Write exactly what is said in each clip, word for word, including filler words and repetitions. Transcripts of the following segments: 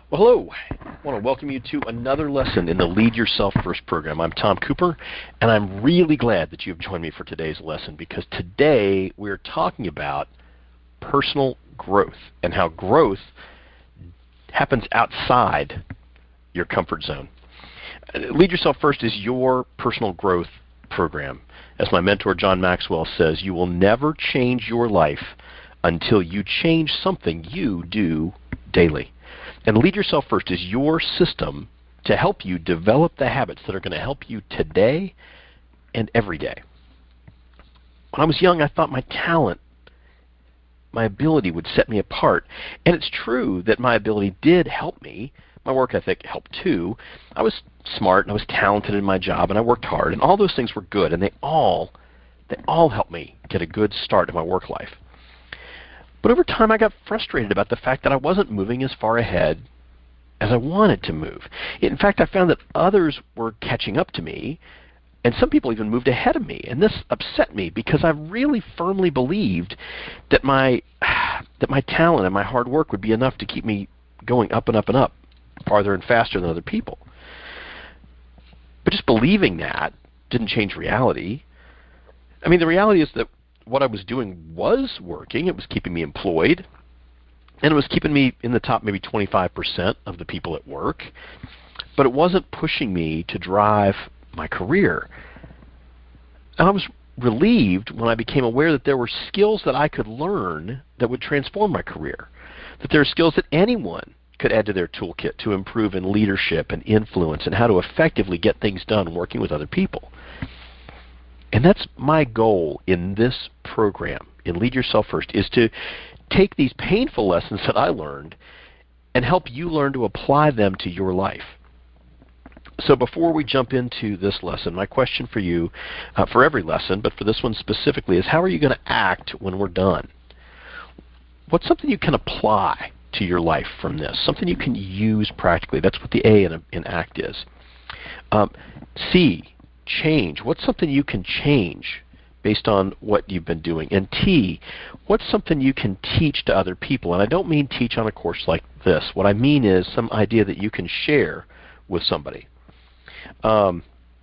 Well, hello. I want to welcome you to another lesson in the Lead Yourself First program. I'm Tom Cooper, and I'm really glad that you've joined me for today's lesson because today we're talking about personal growth and how growth happens outside your comfort zone. Lead Yourself First is your personal growth program. As my mentor John Maxwell says, you will never change your life until you change something you do daily. And Lead Yourself First is your system to help you develop the habits that are going to help you today and every day. When I was young, I thought my talent, my ability would set me apart. And it's true that my ability did help me. My work ethic helped too. I was smart and I was talented in my job and I worked hard and all those things were good and they all they all helped me get a good start in my work life. But over time I got frustrated about the fact that I wasn't moving as far ahead as I wanted to move. In fact, I found that others were catching up to me and some people even moved ahead of me, and this upset me because I really firmly believed that my that my talent and my hard work would be enough to keep me going up and up and up, farther and faster than other people. But just believing that didn't change reality. I mean, the reality is that what I was doing was working. It was keeping me employed, and it was keeping me in the top maybe twenty-five percent of the people at work, but it wasn't pushing me to drive my career. And I was relieved when I became aware that there were skills that I could learn that would transform my career, that there are skills that anyone could add to their toolkit to improve in leadership and influence and how to effectively get things done working with other people. And that's my goal in this program, in Lead Yourself First, is to take these painful lessons that I learned and help you learn to apply them to your life. So before we jump into this lesson, my question for you, uh, for every lesson, but for this one specifically, is how are you going to act when we're done? What's something you can apply to your life from this? Something you can use practically. That's what the A in, in ACT is. Um, C, change. What's something you can change based on what you've been doing? And T, what's something you can teach to other people? And I don't mean teach on a course like this. What I mean is some idea that you can share with somebody. Um,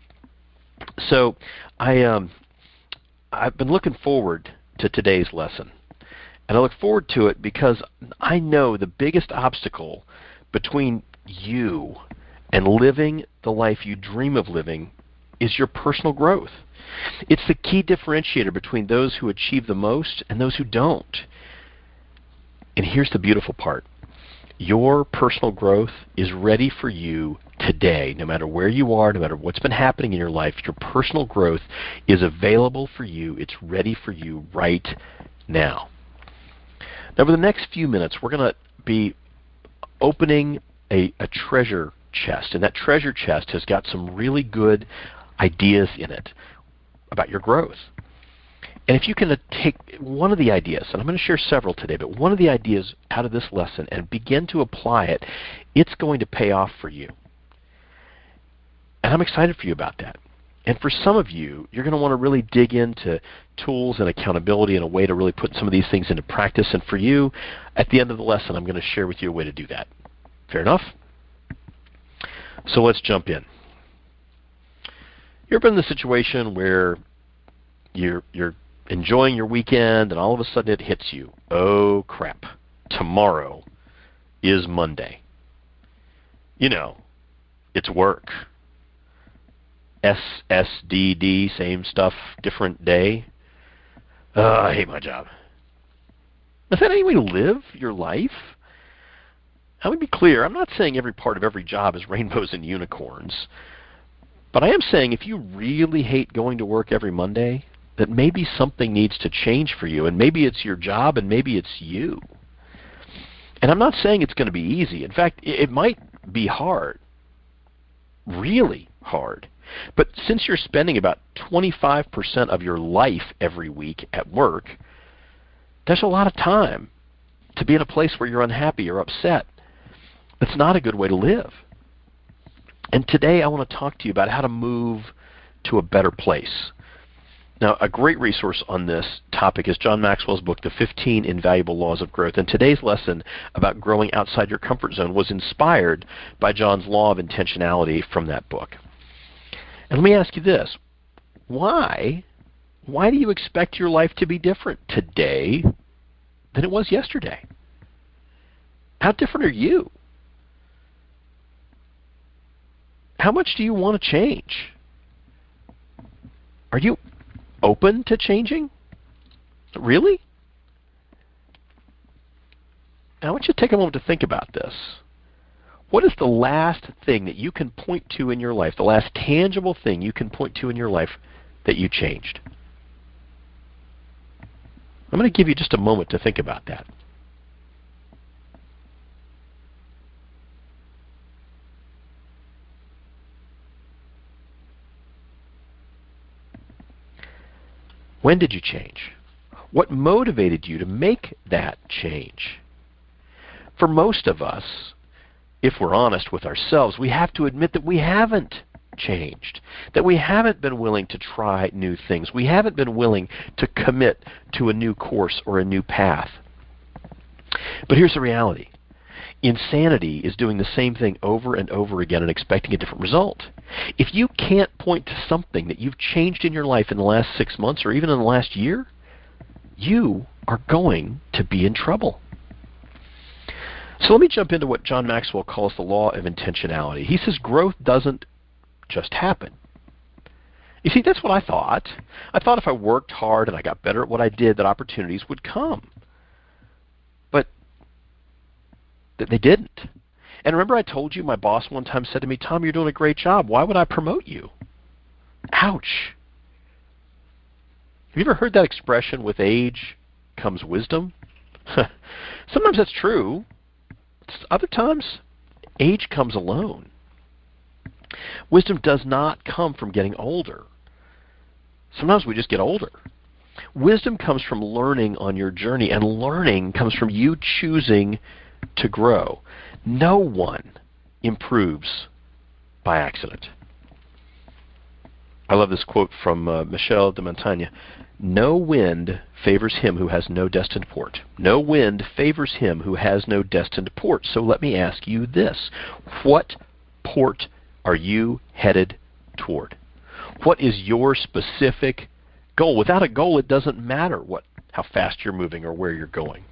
so I, um, I've been looking forward to today's lesson. And I look forward to it because I know the biggest obstacle between you and living the life you dream of living is your personal growth. It's the key differentiator between those who achieve the most and those who don't. And here's the beautiful part. Your personal growth is ready for you today. No matter where you are, no matter what's been happening in your life, your personal growth is available for you. It's ready for you right now. Now, over the next few minutes, we're going to be opening a, a treasure chest, and that treasure chest has got some really good ideas in it about your growth. And if you can take one of the ideas, and I'm going to share several today, but one of the ideas out of this lesson and begin to apply it, it's going to pay off for you. And I'm excited for you about that. And for some of you, you're going to want to really dig into tools and accountability and a way to really put some of these things into practice. And for you, at the end of the lesson, I'm going to share with you a way to do that. Fair enough? So let's jump in. You ever been in the situation where you're, you're enjoying your weekend and all of a sudden it hits you? Oh, crap. Tomorrow is Monday. You know, it's work. S S D D, same stuff, different day. Uh, I hate my job. Is that any way to live your life? Let me be clear. I'm not saying every part of every job is rainbows and unicorns. But I am saying if you really hate going to work every Monday, that maybe something needs to change for you. And maybe it's your job and maybe it's you. And I'm not saying it's going to be easy. In fact, it might be hard. Really hard. But since you're spending about twenty-five percent of your life every week at work, there's a lot of time to be in a place where you're unhappy or upset. That's not a good way to live. And today I want to talk to you about how to move to a better place. Now, a great resource on this topic is John Maxwell's book, The fifteen Invaluable Laws of Growth. And today's lesson about growing outside your comfort zone was inspired by John's law of intentionality from that book. And let me ask you this. Why, why do you expect your life to be different today than it was yesterday? How different are you? How much do you want to change? Are you open to changing? Really? I want you to take a moment to think about this. What is the last thing that you can point to in your life, the last tangible thing you can point to in your life that you changed? I'm going to give you just a moment to think about that. When did you change? What motivated you to make that change? For most of us, if we're honest with ourselves, we have to admit that we haven't changed, that we haven't been willing to try new things. We haven't been willing to commit to a new course or a new path. But here's the reality. Insanity is doing the same thing over and over again and expecting a different result. If you can't point to something that you've changed in your life in the last six months or even in the last year, you are going to be in trouble. So let me jump into what John Maxwell calls the law of intentionality. He says growth doesn't just happen. You see, that's what I thought. I thought if I worked hard and I got better at what I did, that opportunities would come. But that they didn't. And remember I told you my boss one time said to me, Tom, you're doing a great job. Why would I promote you? Ouch. Have you ever heard that expression, with age comes wisdom? Sometimes that's true. Other times, age comes alone. Wisdom does not come from getting older. Sometimes we just get older. Wisdom comes from learning on your journey, and learning comes from you choosing to grow. No one improves by accident. I love this quote from uh, Michel de Montaigne. No wind favors him who has no destined port. No wind favors him who has no destined port. So let me ask you this. What port are you headed toward? What is your specific goal? Without a goal, it doesn't matter what, how fast you're moving or where you're going.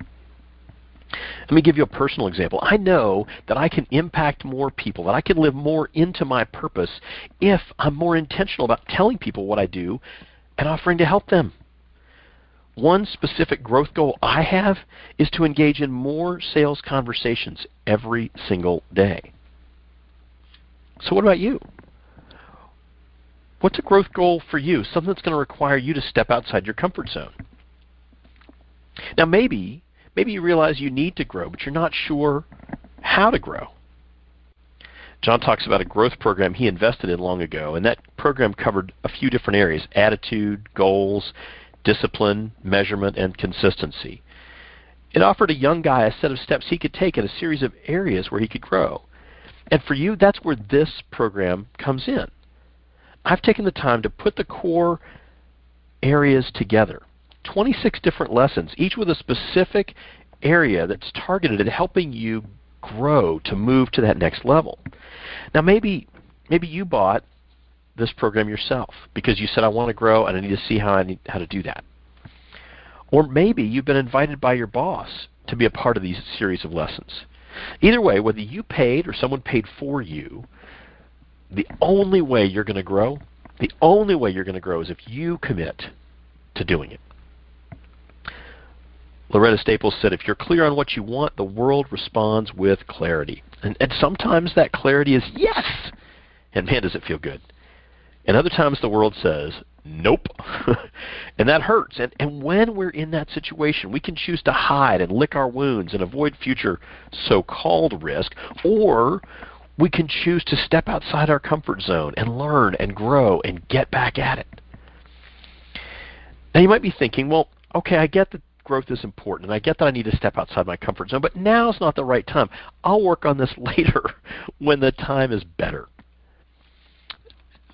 Let me give you a personal example. I know that I can impact more people, that I can live more into my purpose if I'm more intentional about telling people what I do and offering to help them. One specific growth goal I have is to engage in more sales conversations every single day. So what about you? What's a growth goal for you? Something that's going to require you to step outside your comfort zone. Now maybe Maybe you realize you need to grow, but you're not sure how to grow. John talks about a growth program he invested in long ago, and that program covered a few different areas: attitude, goals, discipline, measurement, and consistency. It offered a young guy a set of steps he could take in a series of areas where he could grow. And for you, that's where this program comes in. I've taken the time to put the core areas together. twenty-six different lessons, each with a specific area that's targeted at helping you grow to move to that next level. Now maybe maybe you bought this program yourself because you said, I want to grow and I need to see how I need, how to do that. Or maybe you've been invited by your boss to be a part of these series of lessons. Either way, whether you paid or someone paid for you, the only way you're going to grow, the only way you're going to grow is if you commit to doing it. Loretta Staples said, if you're clear on what you want, the world responds with clarity. And, and sometimes that clarity is yes, and man, does it feel good. And other times the world says, nope, and that hurts. And, and when we're in that situation, we can choose to hide and lick our wounds and avoid future so-called risk, or we can choose to step outside our comfort zone and learn and grow and get back at it. Now you might be thinking, well, okay, I get that growth is important, and I get that I need to step outside my comfort zone, but now's not the right time. I'll work on this later when the time is better.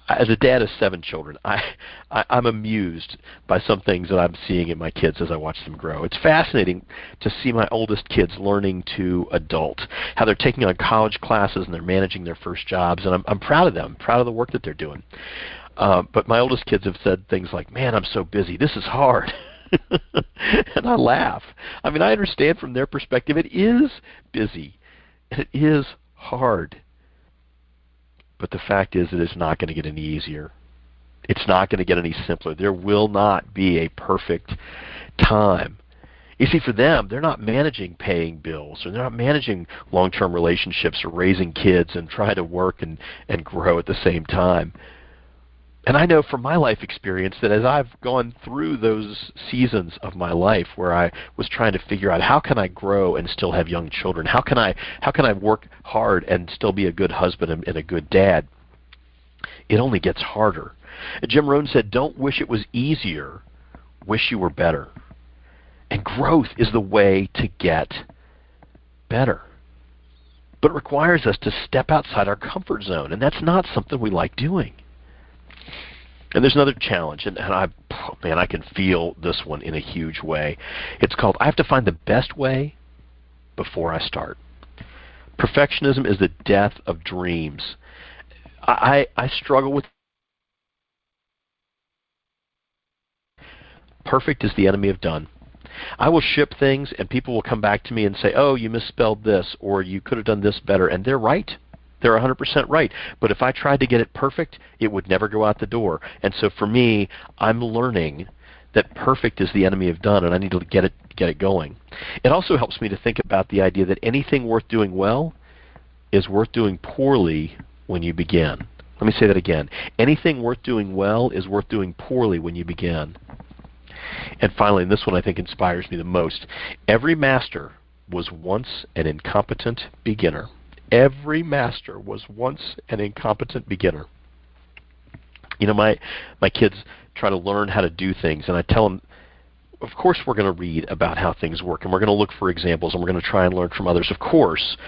as a dad of seven children, I, I, I'm amused by some things that I'm seeing in my kids as I watch them grow. It's fascinating to see my oldest kids learning to adult, how they're taking on college classes and they're managing their first jobs, and I'm, I'm proud of them, proud of the work that they're doing. Uh, but my oldest kids have said things like, man, I'm so busy. This is hard. And I laugh. I mean, I understand from their perspective it is busy, and it is hard. But the fact is that it's not going to get any easier. It's not going to get any simpler. There will not be a perfect time. You see, for them, they're not managing paying bills, or they're not managing long-term relationships or raising kids and trying to work and, and grow at the same time. And I know from my life experience that as I've gone through those seasons of my life where I was trying to figure out how can I grow and still have young children, how can I how can I work hard and still be a good husband and, and a good dad, it only gets harder. Jim Rohn said, don't wish it was easier, wish you were better. And growth is the way to get better. But it requires us to step outside our comfort zone, and that's not something we like doing. And there's another challenge, and, and I, man, I can feel this one in a huge way. It's called, I have to find the best way before I start. Perfectionism is the death of dreams. I, I, I struggle with perfect is the enemy of done. I will ship things, and people will come back to me and say, oh, you misspelled this, or you could have done this better, and they're right. They're one hundred percent right. But if I tried to get it perfect, it would never go out the door. And so for me, I'm learning that perfect is the enemy of done, and I need to get it get it going. It also helps me to think about the idea that anything worth doing well is worth doing poorly when you begin. Let me say that again. Anything worth doing well is worth doing poorly when you begin. And finally, and this one I think inspires me the most, every master was once an incompetent beginner. Every master was once an incompetent beginner. You know, my my kids try to learn how to do things, and I tell them, of course we're going to read about how things work, and we're going to look for examples, and we're going to try and learn from others, of course.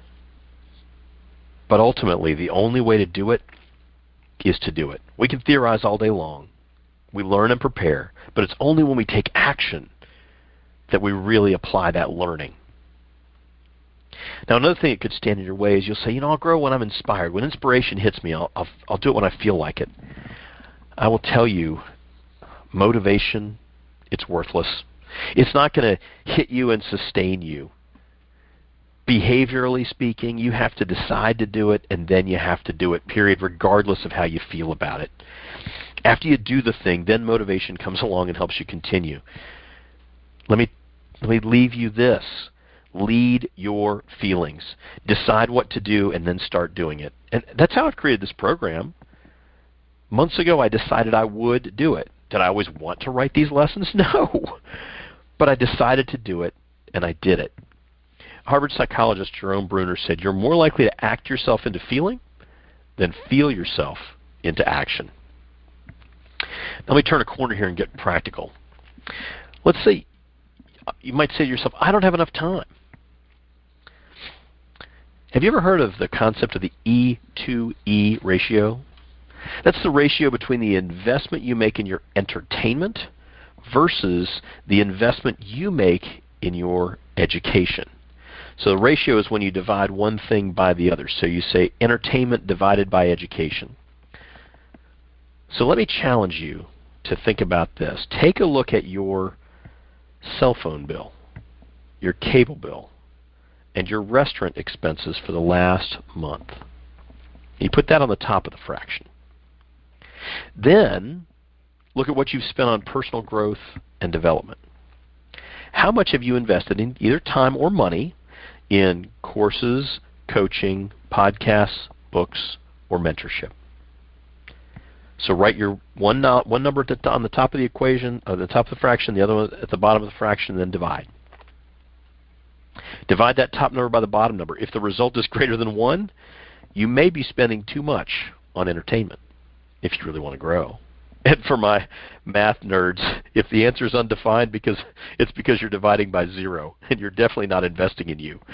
But ultimately, the only way to do it is to do it. We can theorize all day long. We learn and prepare, but it's only when we take action that we really apply that learning. Now, another thing that could stand in your way is you'll say, you know, I'll grow when I'm inspired. When inspiration hits me, I'll, I'll, I'll do it when I feel like it. I will tell you, motivation, it's worthless. It's not going to hit you and sustain you. Behaviorally speaking, you have to decide to do it, and then you have to do it, period, regardless of how you feel about it. After you do the thing, then motivation comes along and helps you continue. Let me, let me leave you this. Lead your feelings. Decide what to do and then start doing it. And that's how I've created this program. Months ago, I decided I would do it. Did I always want to write these lessons? No. But I decided to do it, and I did it. Harvard psychologist Jerome Bruner said, you're more likely to act yourself into feeling than feel yourself into action. Now let me turn a corner here and get practical. Let's say you might say to yourself, I don't have enough time. Have you ever heard of the concept of the E to E ratio? That's the ratio between the investment you make in your entertainment versus the investment you make in your education. So the ratio is when you divide one thing by the other. So you say entertainment divided by education. So let me challenge you to think about this. Take a look at your cell phone bill, your cable bill, and your restaurant expenses for the last month. You put that on the top of the fraction. Then look at what you've spent on personal growth and development. How much have you invested in either time or money in courses, coaching, podcasts, books, or mentorship? So write your one, no, one number at the, on the top of the equation, or the top of the fraction, the other one at the bottom of the fraction, and then divide. Divide that top number by the bottom number. If the result is greater than one, you may be spending too much on entertainment if you really want to grow. And for my math nerds, if the answer is undefined, because it's because you're dividing by zero, and you're definitely not investing in you.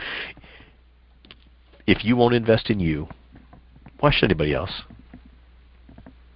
If you won't invest in you, why should anybody else?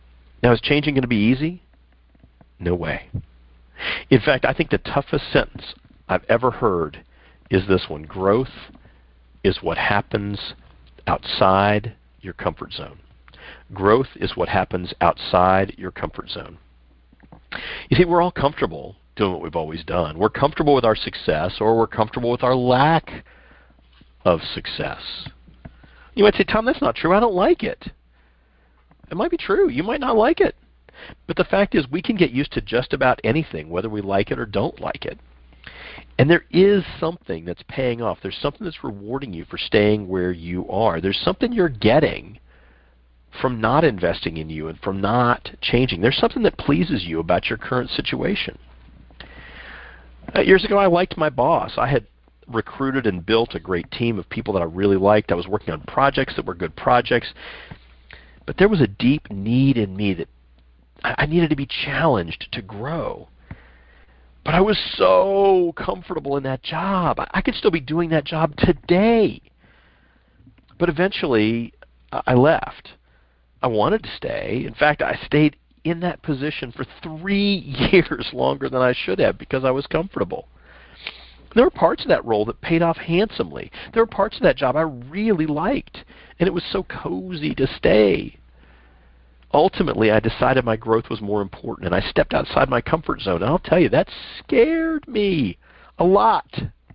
Now, is changing going to be easy? No way. In fact, I think the toughest sentence I've ever heard is this one: growth is what happens outside your comfort zone. Growth is what happens outside your comfort zone. You see, we're all comfortable doing what we've always done. We're comfortable with our success, or we're comfortable with our lack of success. You might say, Tom, that's not true. I don't like it. It might be true. You might not like it. But the fact is, we can get used to just about anything, whether we like it or don't like it. And there is something that's paying off. There's something that's rewarding you for staying where you are. There's something you're getting from not investing in you and from not changing. There's something that pleases you about your current situation. Uh, years ago, I liked my boss. I had recruited and built a great team of people that I really liked. I was working on projects that were good projects. But there was a deep need in me that I needed to be challenged to grow. But I was so comfortable in that job. I could still be doing that job today. But eventually, I left. I wanted to stay. In fact, I stayed in that position for three years longer than I should have because I was comfortable. There were parts of that role that paid off handsomely. There were parts of that job I really liked, and it was so cozy to stay. Ultimately, I decided my growth was more important, and I stepped outside my comfort zone. And I'll tell you, that scared me a lot.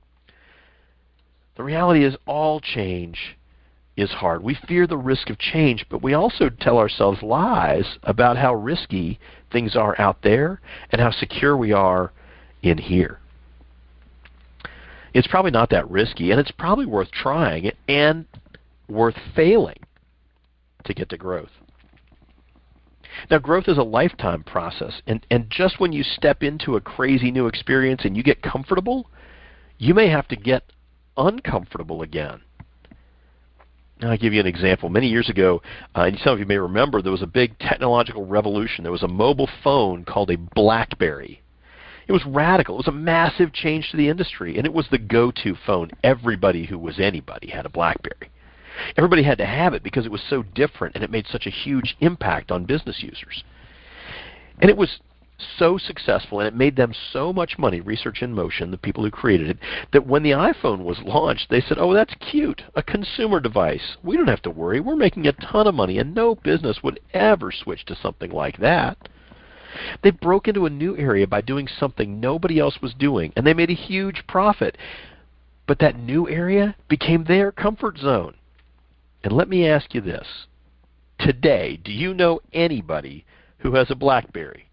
The reality is, all change is hard. We fear the risk of change, but we also tell ourselves lies about how risky things are out there and how secure we are in here. It's probably not that risky, and it's probably worth trying and worth failing to get to growth. Now, growth is a lifetime process, and, and just when you step into a crazy new experience and you get comfortable, you may have to get uncomfortable again. Now, I'll give you an example. Many years ago, uh, and some of you may remember, there was a big technological revolution. There was a mobile phone called a BlackBerry. It was radical. It was a massive change to the industry, and it was the go-to phone. Everybody who was anybody had a BlackBerry. Everybody had to have it because it was so different, and it made such a huge impact on business users. And it was so successful, and it made them so much money, Research in Motion, the people who created it, that when the iPhone was launched, they said, oh, that's cute, a consumer device. We don't have to worry. We're making a ton of money, and no business would ever switch to something like that. They broke into a new area by doing something nobody else was doing, and they made a huge profit. But that new area became their comfort zone. And let me ask you this. Today, do you know anybody who has a BlackBerry?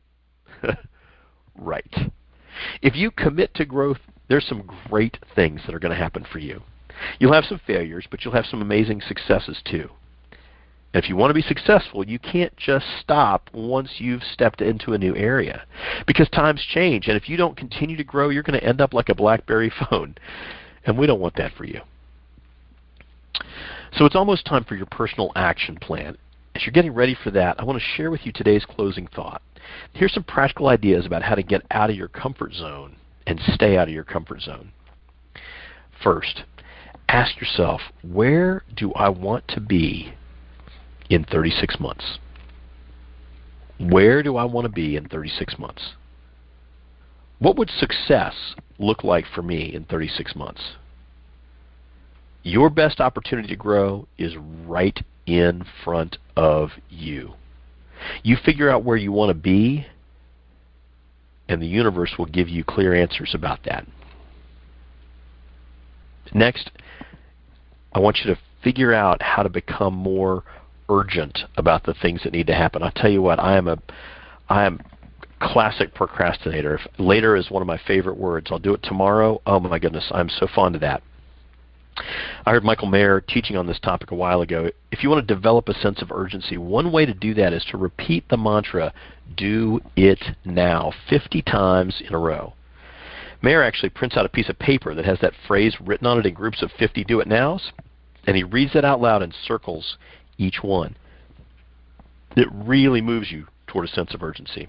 Right. If you commit to growth, there's some great things that are going to happen for you. You'll have some failures, but you'll have some amazing successes too. And if you want to be successful, you can't just stop once you've stepped into a new area, because times change, and if you don't continue to grow, you're going to end up like a BlackBerry phone, and we don't want that for you. So it's almost time for your personal action plan. As you're getting ready for that, I want to share with you today's closing thought. Here's some practical ideas about how to get out of your comfort zone and stay out of your comfort zone. First, ask yourself, where do I want to be in thirty-six months? Where do I want to be in thirty-six months? What would success look like for me in thirty-six months? Your best opportunity to grow is right in front of you. You figure out where you want to be, and the universe will give you clear answers about that. Next, I want you to figure out how to become more urgent about the things that need to happen. I'll tell you what, I am a I am classic procrastinator. If later is one of my favorite words. I'll do it tomorrow. Oh my goodness, I'm so fond of that. I heard Michael Mayer teaching on this topic a while ago. If you want to develop a sense of urgency, one way to do that is to repeat the mantra, do it now, fifty times in a row. Mayer actually prints out a piece of paper that has that phrase written on it in groups of fifty do it nows, and he reads it out loud and circles each one. It really moves you toward a sense of urgency.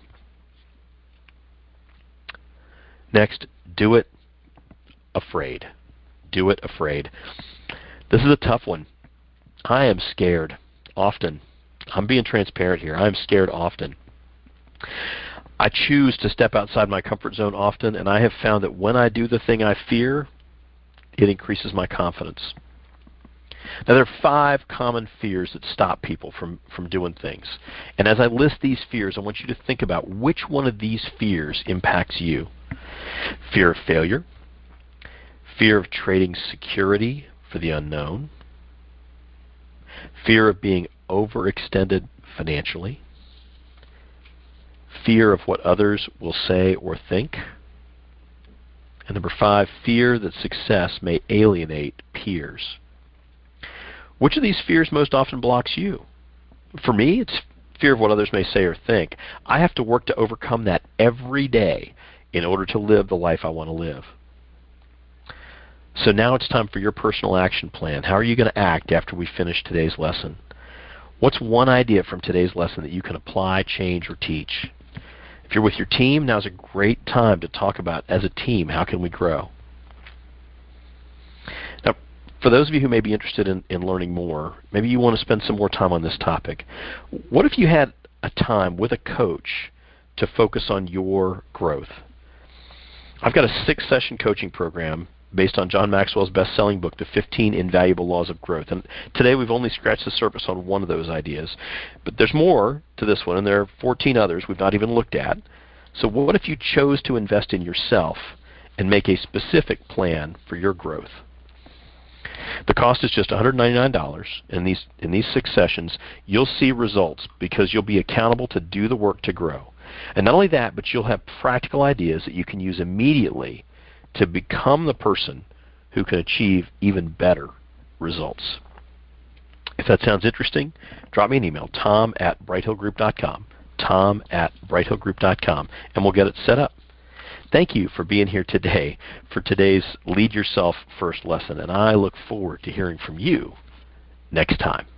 Next, do it afraid. Do it afraid. This is a tough one. I am scared often. I'm being transparent here. I'm scared often. I choose to step outside my comfort zone often, and I have found that when I do the thing I fear, it increases my confidence. Now, there are five common fears that stop people from, from doing things. And as I list these fears, I want you to think about which one of these fears impacts you. Fear of failure, fear of trading security for the unknown, fear of being overextended financially, fear of what others will say or think, and number five, fear that success may alienate peers. Which of these fears most often blocks you? For me, it's fear of what others may say or think. I have to work to overcome that every day in order to live the life I want to live. So now it's time for your personal action plan. How are you going to act after we finish today's lesson? What's one idea from today's lesson that you can apply, change, or teach? If you're with your team, now's a great time to talk about, as a team, how can we grow? Now, for those of you who may be interested in, in learning more, maybe you want to spend some more time on this topic. What if you had a time with a coach to focus on your growth? I've got a six-session coaching program based on John Maxwell's best-selling book, The fifteen Invaluable Laws of Growth. And today we've only scratched the surface on one of those ideas. But there's more to this one, and there are fourteen others we've not even looked at. So what if you chose to invest in yourself and make a specific plan for your growth? The cost is just one hundred ninety-nine dollars. In these, in these six sessions, you'll see results because you'll be accountable to do the work to grow. And not only that, but you'll have practical ideas that you can use immediately to become the person who can achieve even better results. If that sounds interesting, drop me an email, tom at bright hill group dot com, tom at bright hill group dot com, and we'll get it set up. Thank you for being here today for today's Lead Yourself First lesson, and I look forward to hearing from you next time.